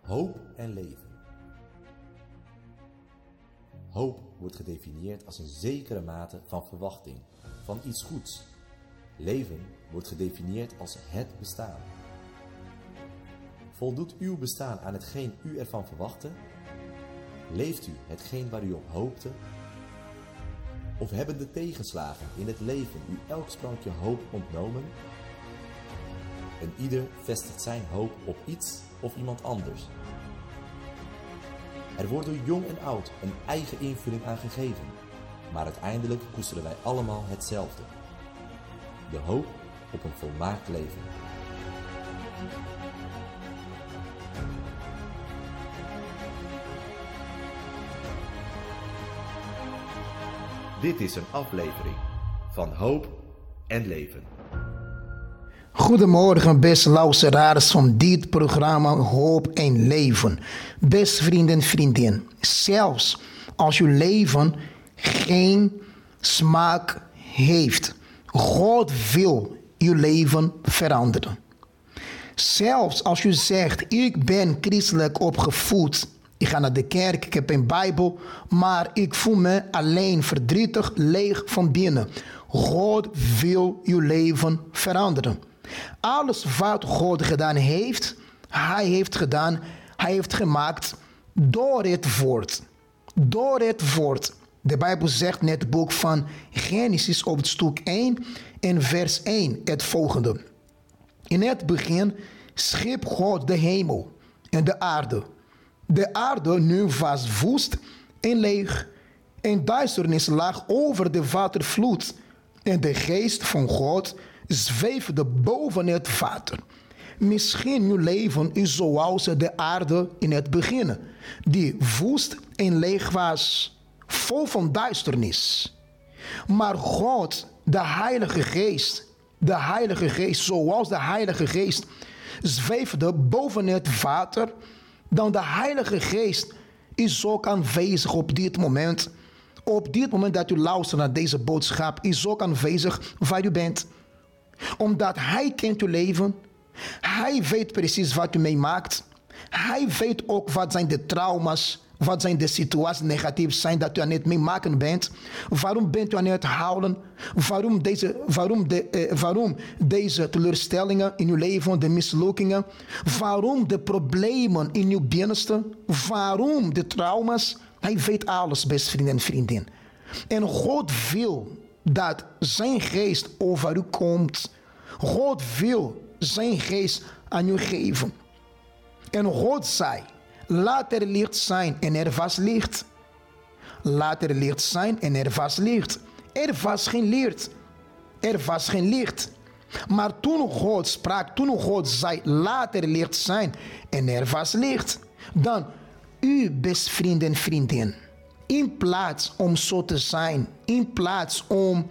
Hoop en leven. Hoop wordt gedefinieerd als een zekere mate van verwachting, van iets goeds. Leven wordt gedefinieerd als het bestaan. Voldoet uw bestaan aan hetgeen u ervan verwachtte? Leeft u hetgeen waar u op hoopte? Of hebben de tegenslagen in het leven u elk sprankje hoop ontnomen? En ieder vestigt zijn hoop op iets of iemand anders. Er wordt door jong en oud een eigen invulling aan gegeven, maar uiteindelijk koesteren wij allemaal hetzelfde: de hoop op een volmaakt leven. Dit is een aflevering van Hoop en Leven. Goedemorgen, beste luisteraars van dit programma Hoop en Leven. Beste vrienden en vriendinnen, zelfs als uw leven geen smaak heeft, God wil uw leven veranderen. Zelfs als u zegt, ik ben christelijk opgevoed, ik ga naar de kerk, ik heb een Bijbel, maar ik voel me alleen, verdrietig, leeg van binnen. God wil uw leven veranderen. Alles wat God gedaan heeft, Hij heeft gemaakt door het woord. Door het woord. De Bijbel zegt in het boek van Genesis op het stuk 1 en vers 1 het volgende. In het begin schiep God de hemel en de aarde. De aarde nu was woest en leeg, en duisternis lag over de watervloed, en de geest van God zweefde boven het water. Misschien uw leven is zoals de aarde in het begin, die woest en leeg was, vol van duisternis. Maar God, de Heilige Geest, zoals de Heilige Geest zweefde boven het water, dan de Heilige Geest is ook aanwezig op dit moment. Op dit moment dat u luistert naar deze boodschap, is ook aanwezig waar u bent. Omdat Hij kent uw leven. Hij weet precies wat u meemaakt. Hij weet ook wat zijn de trauma's, wat zijn de situaties negatief zijn dat u aan het meemaken bent. Waarom bent u aan het huilen? Waarom deze teleurstellingen in uw leven, de mislukkingen? Waarom de problemen in uw binnenste? Waarom de trauma's? Hij weet alles, beste vrienden en vriendinnen. En God wil dat zijn geest over u komt. God wil zijn geest aan u geven. En God zei, laat er licht zijn, en er was licht. Laat er licht zijn en er was licht. Er was geen licht. Er was geen licht. Maar toen God sprak, toen God zei, laat er licht zijn en er was licht. Dan, u beste vrienden en vriendinnen, in plaats om zo te zijn, in plaats om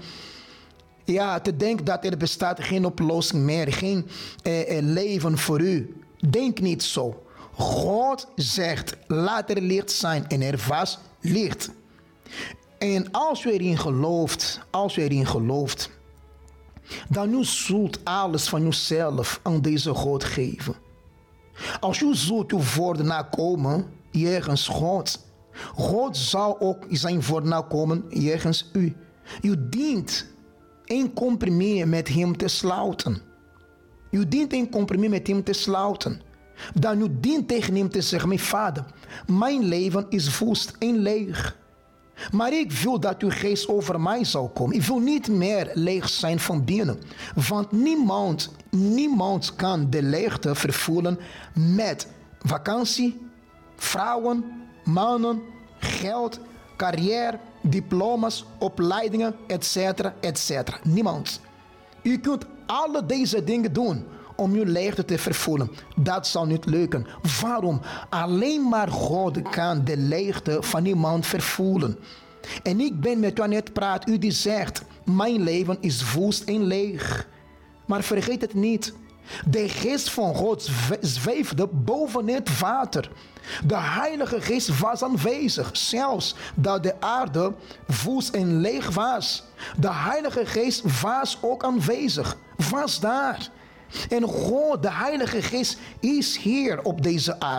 te denken dat er bestaat geen oplossing meer, geen leven voor u. Denk niet zo. God zegt, laat er licht zijn en er was licht. En als u erin gelooft, dan u zult alles van uzelf aan deze God geven. Als u zult uw woorden nakomen, jegens God, God zal ook zijn woord nakomen jegens u. U dient een compromis met hem te sluiten. U dient een compromis met hem te sluiten. Dan u dient tegen hem te zeggen, mijn vader, mijn leven is woest en leeg. Maar ik wil dat uw geest over mij zal komen. Ik wil niet meer leeg zijn van binnen. Want niemand kan de leegte vervullen met vakantie, vrouwen, mannen, geld, carrière, diploma's, opleidingen, etc. Niemand. U kunt alle deze dingen doen om uw leegte te vervullen. Dat zal niet lukken. Waarom? Alleen maar God kan de leegte van iemand vervullen. En ik ben met u aan het praten. U die zegt, mijn leven is woest en leeg. Maar vergeet het niet. De geest van God zweefde boven het water. De Heilige Geest was aanwezig. Zelfs dat de aarde woest en leeg was. De Heilige Geest was ook aanwezig. Was daar. En God, de Heilige Geest, is hier op deze aarde.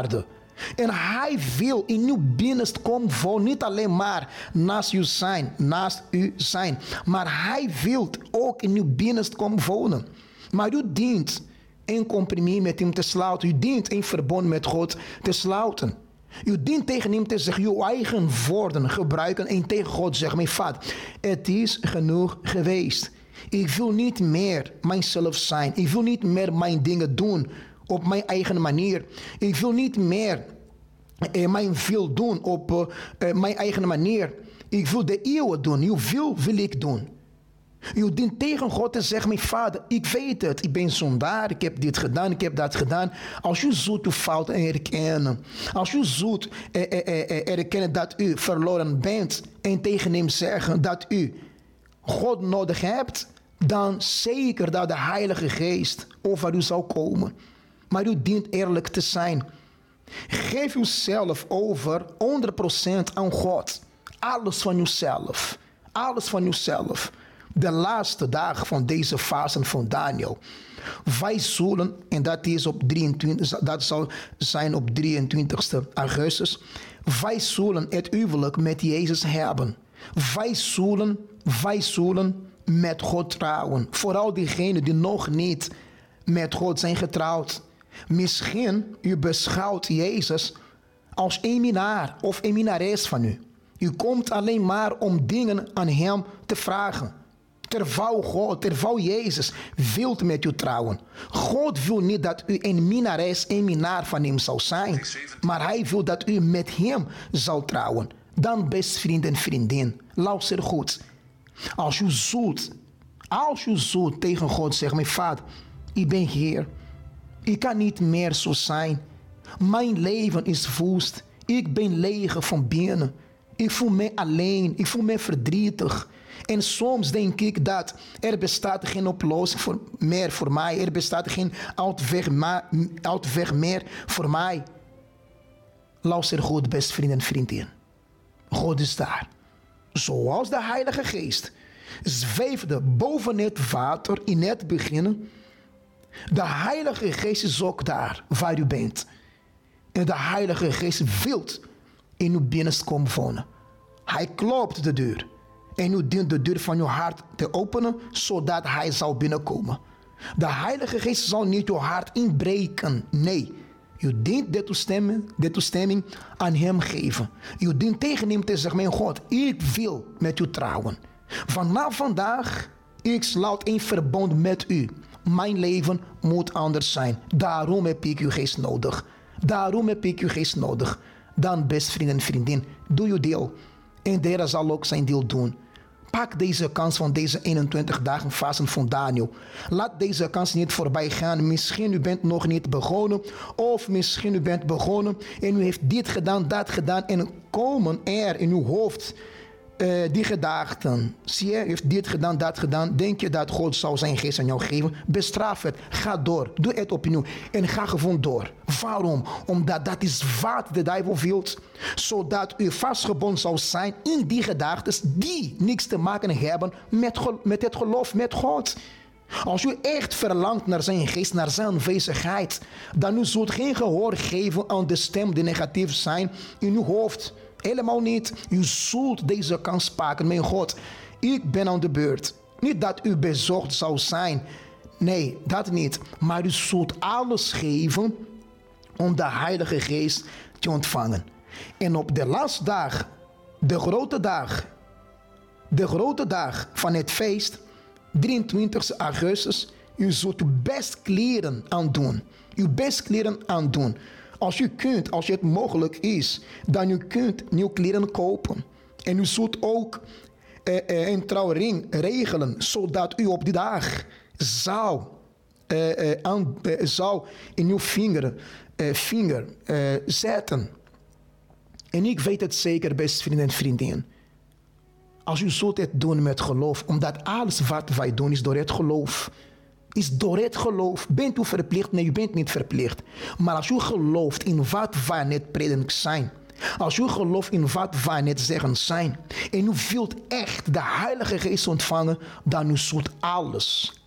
En hij wil in uw binnenste komen wonen. Niet alleen maar naast u zijn. Maar hij wil ook in uw binnenste komen wonen. Maar u dient een compromis met hem te sluiten. U dient een verbond met God te sluiten. U dient tegen hem te zeggen, uw eigen woorden gebruiken en tegen God zeggen, mijn vader, het is genoeg geweest. Ik wil niet meer mijzelf zijn. Ik wil niet meer mijn dingen doen op mijn eigen manier. Ik wil niet meer mijn wil doen op mijn eigen manier. Ik wil de eeuwen doen. Uw wil ik doen. U dient tegen God te zeggen, mijn vader, ik weet het. Ik ben zondaar, ik heb dit gedaan, ik heb dat gedaan. Als u zoet uw fouten erkennen. Als u zoet erkennen dat u verloren bent. En tegen hem zeggen dat u God nodig hebt. Dan zeker dat de Heilige Geest over u zal komen. Maar u dient eerlijk te zijn. Geef uzelf over 100% aan God. Alles van uzelf. Alles van uzelf. De laatste dagen van deze fase van Daniel. Wij zullen, en dat is op 23, dat zal zijn op 23 augustus. Wij zullen het huwelijk met Jezus hebben. Wij zullen met God trouwen. Vooral diegenen die nog niet met God zijn getrouwd. Misschien u beschouwt Jezus als een minnaar of een minnares van u. U komt alleen maar om dingen aan hem te vragen. Terwijl Jezus wil met u trouwen. God wil niet dat u een minnares, een minnaar van hem zal zijn. Maar hij wil dat u met hem zal trouwen. Dan best vriend en vriendin, luister goed. Als u zult tegen God zeggen, mijn vader, ik ben hier. Ik kan niet meer zo zijn. Mijn leven is woest. Ik ben leeg van binnen. Ik voel me alleen. Ik voel me verdrietig. En soms denk ik dat er bestaat geen oplossing meer voor mij. Er bestaat geen uitweg meer voor mij. Luister goed, beste vriend en vriendin. God is daar. Zoals de Heilige Geest zweefde boven het water in het begin. De Heilige Geest is ook daar waar u bent. En de Heilige Geest wil in uw binnenste komen wonen. Hij klopt de deur. En u dient de deur van uw hart te openen, zodat hij zal binnenkomen. De Heilige Geest zal niet uw hart inbreken. Nee, u dient de toestemming aan hem geven. U dient tegen hem te zeggen, mijn God, ik wil met u trouwen. Vanaf vandaag, ik sluit een verbond met u. Mijn leven moet anders zijn. Daarom heb ik uw geest nodig. Dan, beste vriend en vriendin, doe uw deel. En de Heer zal ook zijn deel doen. Pak deze kans van deze 21 dagen vasten van Daniel. Laat deze kans niet voorbij gaan. Misschien u bent nog niet begonnen. Of misschien u bent begonnen en u heeft dit gedaan, dat gedaan. En komen er in uw hoofd die gedachten. Zie je, u heeft dit gedaan, dat gedaan. Denk je dat God zou zijn geest aan jou geven? Bestraf het. Ga door. Doe het opnieuw. En ga gewoon door. Waarom? Omdat dat is wat de duivel wil. Zodat u vastgebonden zou zijn in die gedachten die niks te maken hebben met het geloof met God. Als u echt verlangt naar zijn geest, naar zijn aanwezigheid, dan u zult geen gehoor geven aan de stem die negatief zijn in uw hoofd. Helemaal niet. U zult deze kans pakken. Mijn God, ik ben aan de beurt. Niet dat u bezorgd zou zijn. Nee, dat niet. Maar u zult alles geven om de Heilige Geest te ontvangen. En op de laatste dag, de grote dag van het feest, 23 augustus, u zult uw best kleren aandoen. Als u kunt, als het mogelijk is, dan u kunt nieuwe kleren kopen. En u zult ook een trouwring regelen, zodat u op die dag zou in uw vinger zetten. En ik weet het zeker, beste vrienden en vriendinnen. Als u zult het doen met geloof, omdat alles wat wij doen is door het geloof. Is door het geloof. Bent u verplicht? Nee, u bent niet verplicht. Maar als u gelooft in wat wij net prediken zijn. Als u gelooft in wat wij net zeggen zijn. En u wilt echt de Heilige Geest ontvangen. Dan u zult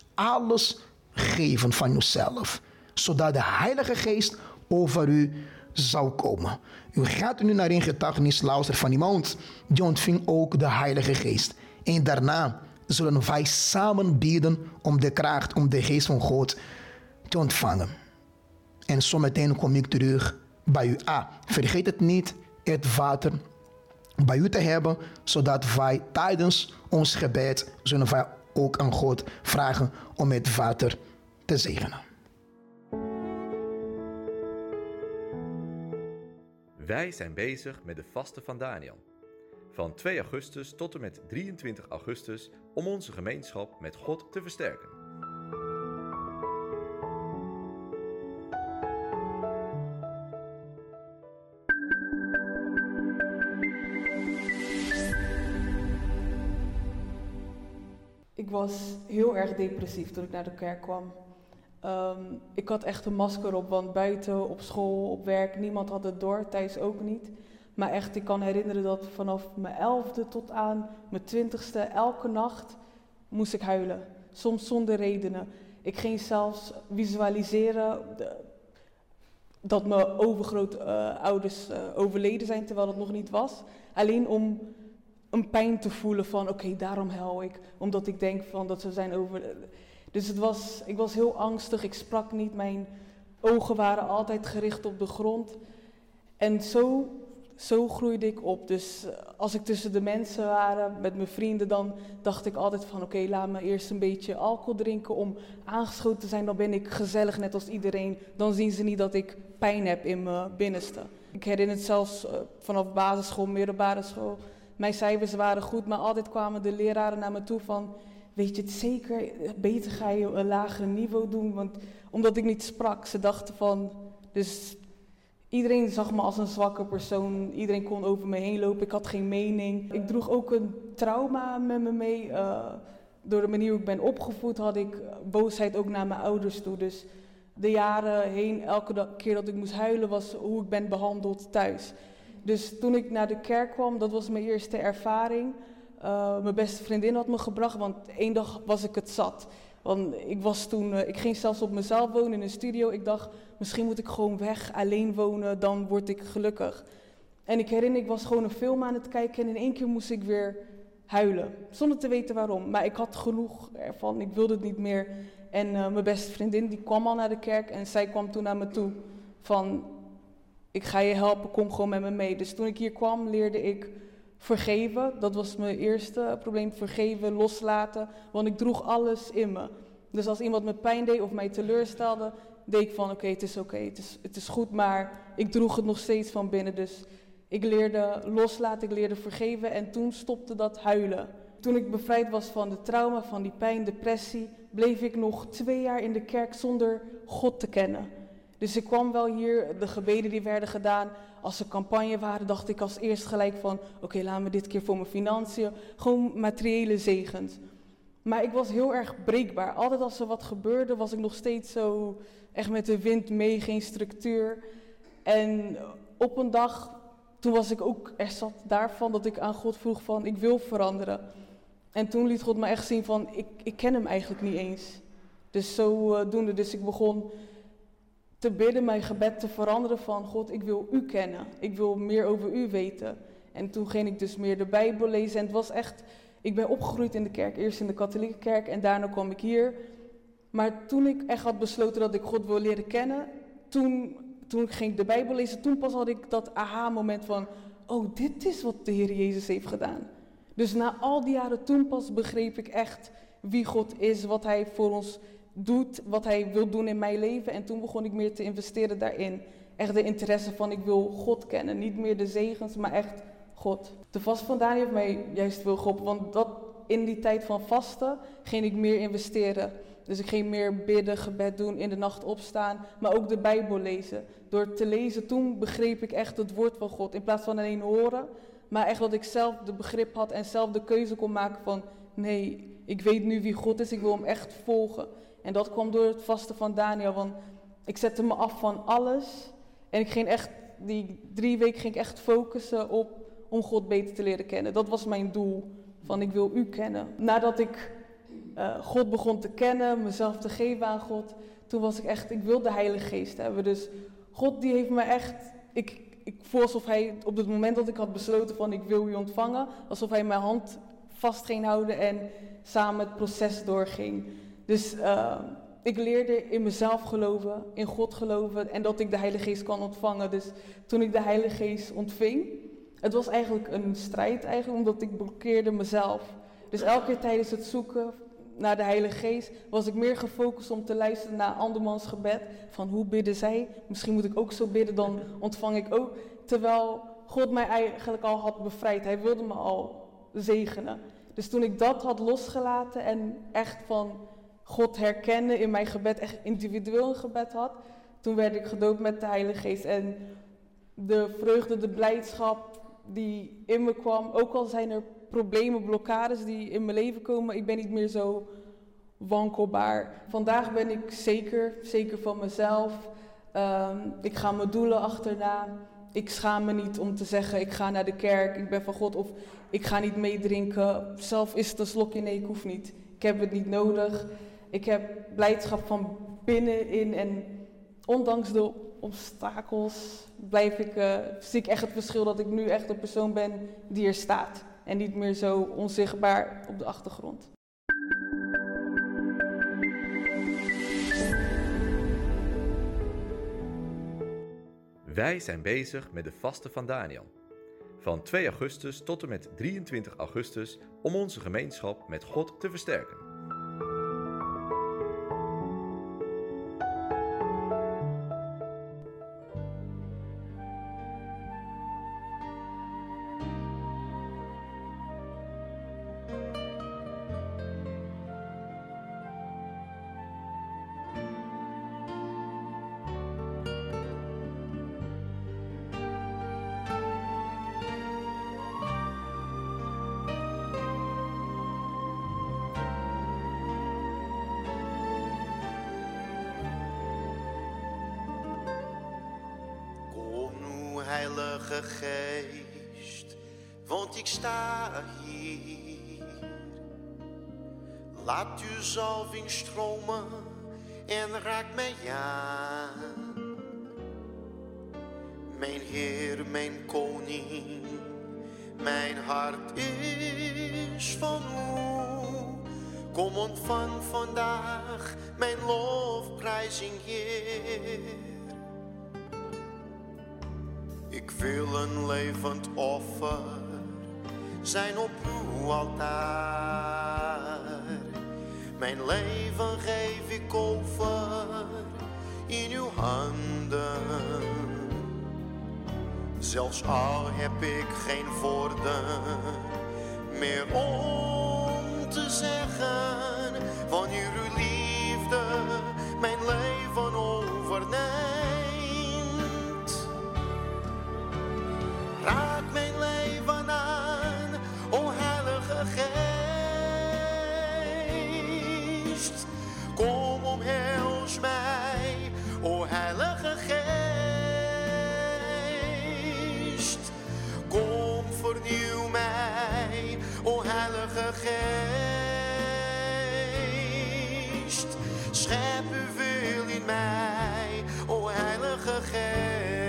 alles geven van uzelf. Zodat de Heilige Geest over u zou komen. U gaat nu naar een getuigenis luisteren van iemand die ontving ook de Heilige Geest. En daarna zullen wij samen bidden om de kracht, om de Geest van God te ontvangen. En zometeen kom ik terug bij u. Vergeet het niet, het water bij u te hebben, zodat wij tijdens ons gebed zullen wij ook aan God vragen om het water te zegenen. Wij zijn bezig met de vasten van Daniel. Van 2 augustus tot en met 23 augustus om onze gemeenschap met God te versterken. Ik was heel erg depressief toen ik naar de kerk kwam. Ik had echt een masker op, want buiten, op school, op werk, niemand had het door, thuis ook niet. Maar echt, ik kan herinneren dat vanaf mijn 11e tot aan mijn 20e, elke nacht moest ik huilen. Soms zonder redenen. Ik ging zelfs visualiseren dat mijn overgrootouders overleden zijn, terwijl dat nog niet was. Alleen om een pijn te voelen van, oké, daarom huil ik. Omdat ik denk van dat ze zijn overleden. Dus ik was heel angstig, ik sprak niet, mijn ogen waren altijd gericht op de grond. En zo groeide ik op. Dus als ik tussen de mensen was, met mijn vrienden, dan dacht ik altijd van oké, laat me eerst een beetje alcohol drinken om aangeschoten te zijn. Dan ben ik gezellig net als iedereen. Dan zien ze niet dat ik pijn heb in mijn binnenste. Ik herinner het zelfs vanaf basisschool, middelbare school. Mijn cijfers waren goed, maar altijd kwamen de leraren naar me toe van, weet je het zeker, beter ga je een lager niveau doen, want omdat ik niet sprak. Ze dachten van, dus iedereen zag me als een zwakke persoon, iedereen kon over me heen lopen, ik had geen mening. Ik droeg ook een trauma met me mee. Door de manier hoe ik ben opgevoed had ik boosheid ook naar mijn ouders toe. Dus de jaren heen, elke keer dat ik moest huilen was hoe ik ben behandeld thuis. Dus toen ik naar de kerk kwam, dat was mijn eerste ervaring. Mijn beste vriendin had me gebracht, want 1 dag was ik het zat. Want ik ging zelfs op mezelf wonen in een studio. Ik dacht, misschien moet ik gewoon weg, alleen wonen, dan word ik gelukkig. En ik herinner, ik was gewoon een film aan het kijken en in 1 keer moest ik weer huilen. Zonder te weten waarom, maar ik had genoeg ervan, ik wilde het niet meer. En mijn beste vriendin, die kwam al naar de kerk en zij kwam toen naar me toe van, ik ga je helpen, kom gewoon met me mee. Dus toen ik hier kwam, leerde ik vergeven. Dat was mijn eerste probleem, vergeven, loslaten. Want ik droeg alles in me. Dus als iemand me pijn deed of mij teleurstelde, deed ik van oké, het is goed, maar ik droeg het nog steeds van binnen. Dus ik leerde loslaten, ik leerde vergeven en toen stopte dat huilen. Toen ik bevrijd was van de trauma, van die pijn, depressie, bleef ik nog 2 jaar in de kerk zonder God te kennen. Dus ik kwam wel hier, de gebeden die werden gedaan, als er campagne waren, dacht ik als eerst gelijk van, oké, laat me dit keer voor mijn financiën, gewoon materiële zegens. Maar ik was heel erg breekbaar. Altijd als er wat gebeurde, was ik nog steeds zo echt met de wind mee, geen structuur. En op een dag, toen was ik ook er zat daarvan dat ik aan God vroeg van, ik wil veranderen. En toen liet God me echt zien van, ik ken hem eigenlijk niet eens. Dus zodoende, dus ik begon te bidden, mijn gebed te veranderen van God, ik wil u kennen. Ik wil meer over u weten. En toen ging ik dus meer de Bijbel lezen. En het was echt, ik ben opgegroeid in de kerk. Eerst in de katholieke kerk en daarna kwam ik hier. Maar toen ik echt had besloten dat ik God wil leren kennen, toen ging ik de Bijbel lezen. Toen pas had ik dat aha-moment van, oh, dit is wat de Heer Jezus heeft gedaan. Dus na al die jaren toen pas begreep ik echt wie God is, wat Hij voor ons doet, wat Hij wil doen in mijn leven. En toen begon ik meer te investeren daarin. Echt de interesse van, ik wil God kennen. Niet meer de zegens, maar echt God. De vast van Daniel heeft mij juist veel geholpen, want dat in die tijd van vasten ging ik meer investeren. Dus ik ging meer bidden, gebed doen, in de nacht opstaan, maar ook de Bijbel lezen. Door te lezen, toen begreep ik echt het woord van God. In plaats van alleen horen, maar echt dat ik zelf de begrip had en zelf de keuze kon maken van, nee, ik weet nu wie God is, ik wil hem echt volgen. En dat kwam door het vasten van Daniel, want ik zette me af van alles. En ik ging echt, die 3 weken ging ik echt focussen op om God beter te leren kennen. Dat was mijn doel, van ik wil u kennen. Nadat ik God begon te kennen, mezelf te geven aan God, toen was ik echt, ik wil de Heilige Geest hebben. Dus God die heeft me echt ik voel alsof hij op het moment dat ik had besloten van ik wil u ontvangen, alsof hij mijn hand vast ging houden en samen het proces doorging. Dus ik leerde in mezelf geloven, in God geloven en dat ik de Heilige Geest kan ontvangen. Dus toen ik de Heilige Geest ontving, het was eigenlijk een strijd omdat ik blokkeerde mezelf. Dus elke keer tijdens het zoeken naar de Heilige Geest was ik meer gefocust om te luisteren naar andermans gebed. Van hoe bidden zij? Misschien moet ik ook zo bidden, dan ontvang ik ook. Terwijl God mij eigenlijk al had bevrijd. Hij wilde me al zegenen. Dus toen ik dat had losgelaten en echt van God herkennen in mijn gebed, echt individueel een gebed had, toen werd ik gedoopt met de Heilige Geest. En de vreugde, de blijdschap die in me kwam, ook al zijn er problemen, blokkades die in mijn leven komen, ik ben niet meer zo wankelbaar. Vandaag ben ik zeker van mezelf. Ik ga mijn doelen achterna. Ik schaam me niet om te zeggen, ik ga naar de kerk, ik ben van God, of ik ga niet meedrinken. Zelf is het een slokje, nee, ik hoef niet. Ik heb het niet nodig. Ik heb blijdschap van binnenin en ondanks de obstakels zie ik echt het verschil dat ik nu echt de persoon ben die er staat. En niet meer zo onzichtbaar op de achtergrond. Wij zijn bezig met de vasten van Daniel. Van 2 augustus tot en met 23 augustus om onze gemeenschap met God te versterken. Heilige Geest, want ik sta hier. Laat uw zalving stromen en raak mij aan. Mijn Heer, mijn Koning, mijn hart is van u. Kom ontvang vandaag mijn lofprijzing, Heer. Ik wil een levend offer zijn op uw altaar. Mijn leven geef ik over in uw handen. Zelfs al heb ik geen woorden meer om te zeggen, wanneer uw liefde mijn leven overneemt. Raak mijn leven aan, o Heilige Geest. Kom omhels mij, o Heilige Geest. Kom vernieuw mij, o Heilige Geest. Schep uw wil in mij, o Heilige Geest.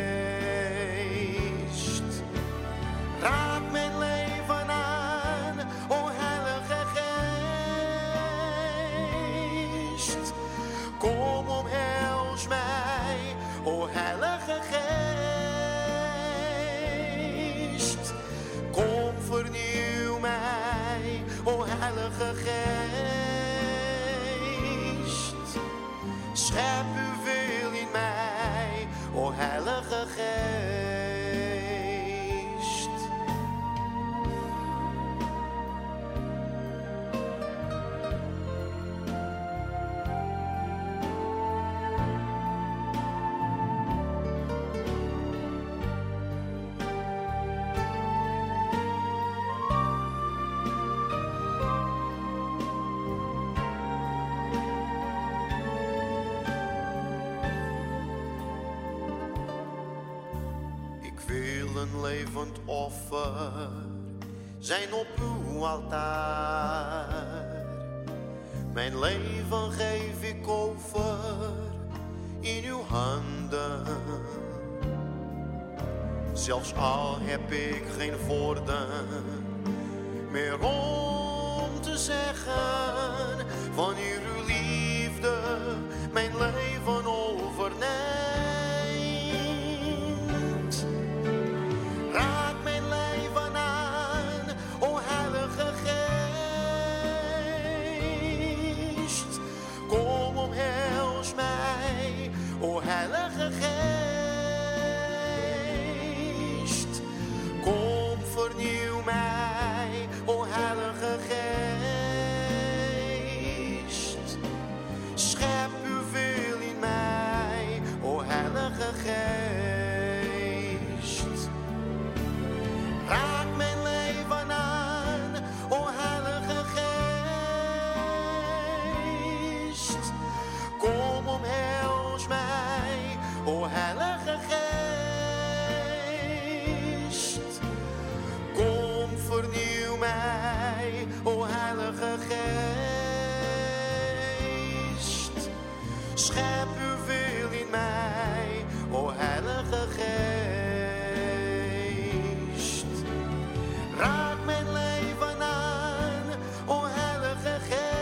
Raak mijn leven aan, o Heilige Geest. Kom omhels mij, o Heilige Geest. Kom vernieuw mij, o Heilige Geest. Schep uw wil in mij, o Heilige Geest. Een levend offer zijn op uw altaar. Mijn leven geef ik over in uw handen. Zelfs al heb ik geen woorden meer om te zeggen, wanneer uw liefde mijn leven overneemt. Raak mijn leven aan, o Heilige Geest. Kom, omhels mij, o Heilige Geest. Kom, vernieuw mij, o Heilige Geest. Schep uw wil in mij, o Heilige Geest. Raak mijn leven aan, o Heilige Geest. Kom, omhels mij, o Heilige Geest. Kom, vernieuw mij, o Heilige Geest. Schep uw wil in mij, o Heilige Geest. Raak mijn leven aan, o Heilige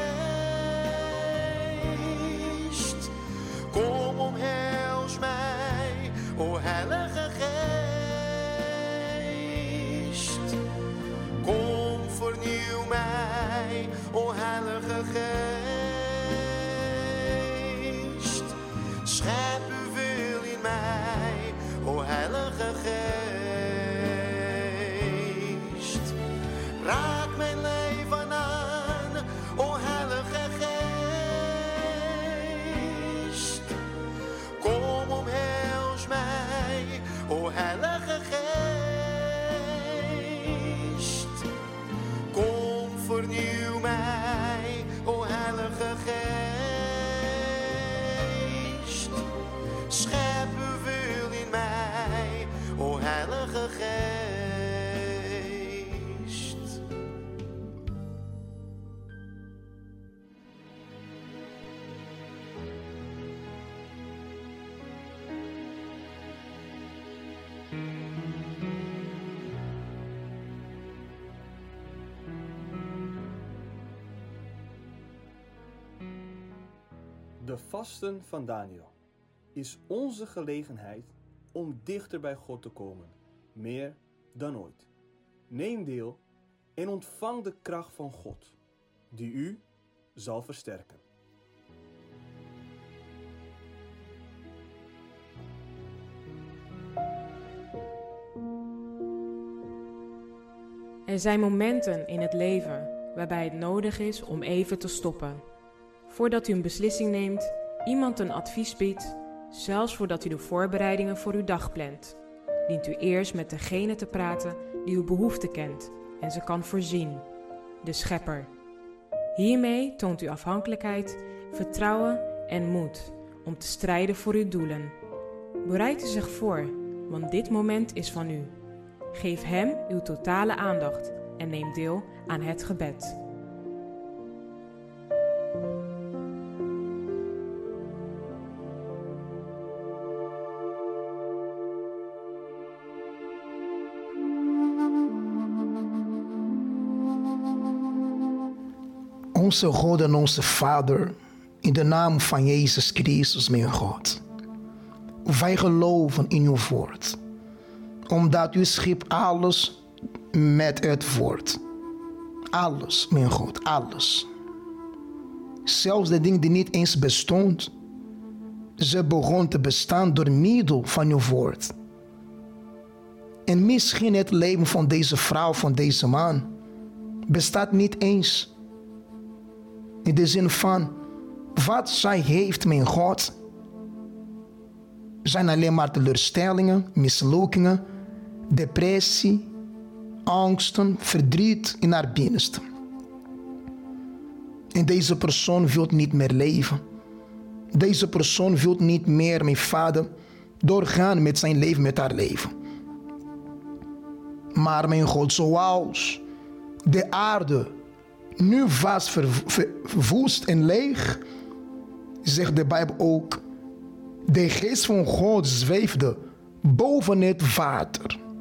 Geest. Kom, omhels mij, o Heilige Geest. Kom, vernieuw mij, o Heilige Geest. Schep uw wil in mij, o Heilige Geest. Raak mijn leven aan, o Heilige Geest. Kom, omhels mij, o Heilige Geest. Kom, vernieuw mij, o Heilige Geest. Schep uw wil in mij, o Heilige Geest. De vasten van Daniel is onze gelegenheid om dichter bij God te komen, meer dan ooit. Neem deel en ontvang de kracht van God, die u zal versterken. Er zijn momenten in het leven waarbij het nodig is om even te stoppen. Voordat u een beslissing neemt, iemand een advies biedt, zelfs voordat u de voorbereidingen voor uw dag plant, dient u eerst met degene te praten die uw behoefte kent en ze kan voorzien, de Schepper. Hiermee toont u afhankelijkheid, vertrouwen en moed om te strijden voor uw doelen. Bereid u zich voor, want dit moment is van u. Geef hem uw totale aandacht en neem deel aan het gebed. Onze God en onze Vader, in de naam van Jezus Christus, mijn God. Wij geloven in uw woord, omdat u schiep alles met het woord. Alles, mijn God, alles. Zelfs de dingen die niet eens bestond, ze begon te bestaan door middel van uw woord. En misschien het leven van deze vrouw, van deze man, bestaat niet eens. In de zin van, wat zij heeft, mijn God, zijn alleen maar teleurstellingen, mislukkingen, depressie, angsten, verdriet in haar binnenste. En deze persoon wil niet meer leven. Deze persoon wil niet meer, mijn Vader, doorgaan met zijn leven, met haar leven. Maar mijn God, zoals de aarde nu was verwoest en leeg, zegt de Bijbel ook, de geest van God zweefde boven het water.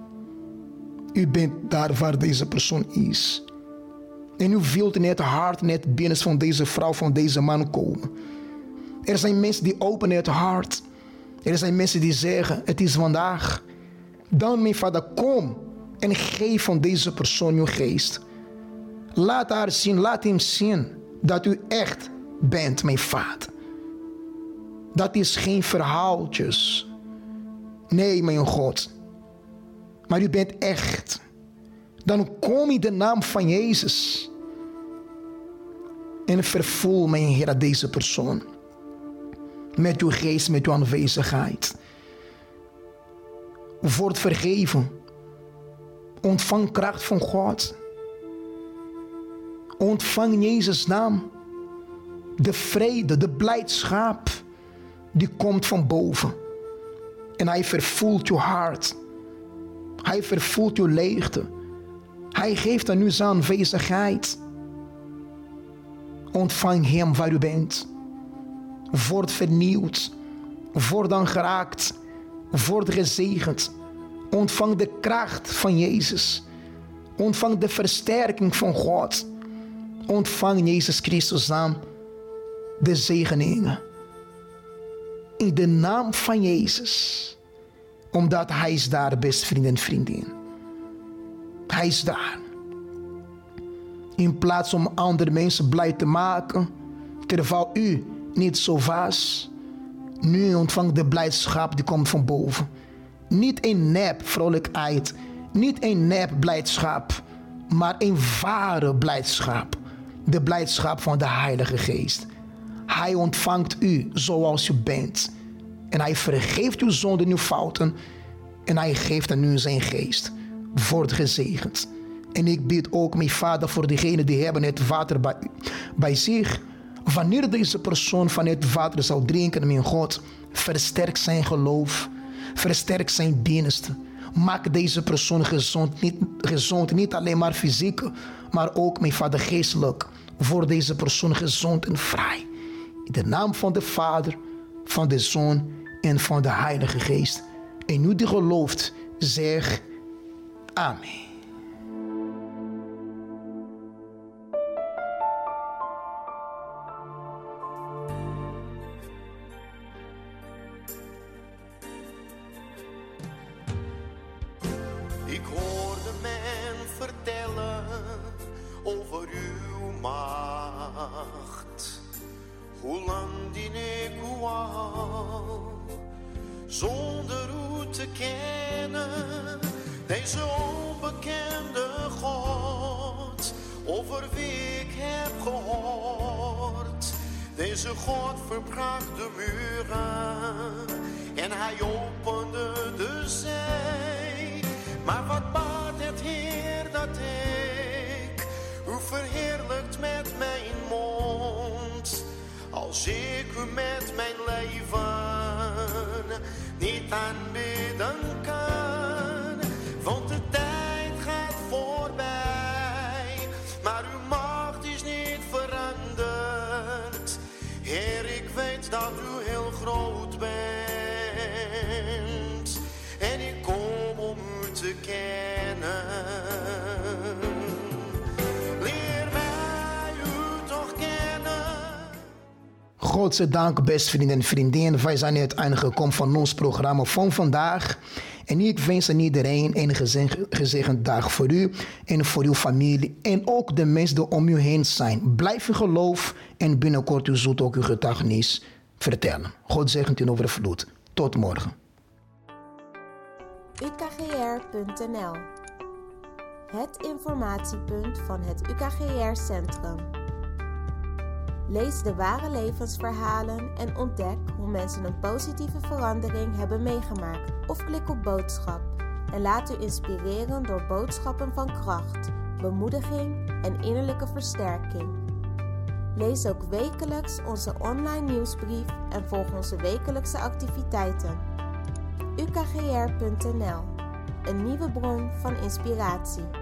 U bent daar waar deze persoon is. En u wilt in het hart, in het binnenste van deze vrouw, van deze man komen. Er zijn mensen die openen het hart. Er zijn mensen die zeggen, het is vandaag. Dan, mijn Vader, kom en geef van deze persoon uw geest. Laat haar zien, laat hem zien dat u echt bent, mijn Vader. Dat is geen verhaaltjes. Nee, mijn God. Maar u bent echt. Dan kom in de naam van Jezus. En vervul, mijn Heer, deze persoon. Met uw geest, met uw aanwezigheid. Word vergeven. Ontvang kracht van God. Ontvang in Jezus' naam. De vrede, de blijdschap. Die komt van boven. En hij vervult uw hart. Hij vervult uw leegte. Hij geeft aan u zijn aanwezigheid. Ontvang hem waar u bent. Word vernieuwd. Word aangeraakt. Word gezegend. Ontvang de kracht van Jezus. Ontvang de versterking van God. Ontvang in Jezus Christus naam de zegeningen. In de naam van Jezus. Omdat hij is daar, beste vrienden en vriendin. Hij is daar. In plaats om andere mensen blij te maken, terwijl u niet zo was. Nu ontvangt de blijdschap die komt van boven. Niet een nep vrolijkheid, niet een nep blijdschap, maar een ware blijdschap. De blijdschap van de Heilige Geest. Hij ontvangt u zoals u bent. En hij vergeeft uw zonden en uw fouten. En hij geeft aan u zijn geest. Word gezegend. En ik bid ook, mijn Vader, voor degenen die hebben het water bij zich. Wanneer deze persoon van het water zal drinken, mijn God, versterk zijn geloof. Versterk zijn binnenste. Maak deze persoon gezond, niet alleen maar fysiek, maar ook, mijn Vader, geestelijk. Word deze persoon gezond en vrij. In de naam van de Vader, van de Zoon en van de Heilige Geest. En u die gelooft, zeg amen. Ik hoorde men vertellen over uw macht. Hoe lang dien ik u al, zonder u te kennen, deze onbekende God, over wie ik heb gehoord. Deze God verbrak de muren en hij opende de zee. Maar wat baat het, Heer, dat ik u verheerlijkt met mijn mond, als ik u met mijn leven niet aanbidden kan. Want de tijd gaat voorbij, maar uw macht is niet veranderd. Heer, ik weet dat u heel groot bent en ik kom om u te kennen. Leer mij u toch kennen. Godzijdank, beste vrienden en vriendinnen. Wij zijn aan het einde gekomen van ons programma van vandaag. En ik wens aan iedereen een gezegend dag voor u en voor uw familie. En ook de mensen die om u heen zijn. Blijf in geloof en binnenkort u zult ook uw getuigenis vertellen. God zegent u in overvloed. Tot morgen. UKGR.nl, het informatiepunt van het UKGR-centrum. Lees de ware levensverhalen en ontdek hoe mensen een positieve verandering hebben meegemaakt. Of klik op boodschap en laat u inspireren door boodschappen van kracht, bemoediging en innerlijke versterking. Lees ook wekelijks onze online nieuwsbrief en volg onze wekelijkse activiteiten. UKGR.nl, een nieuwe bron van inspiratie.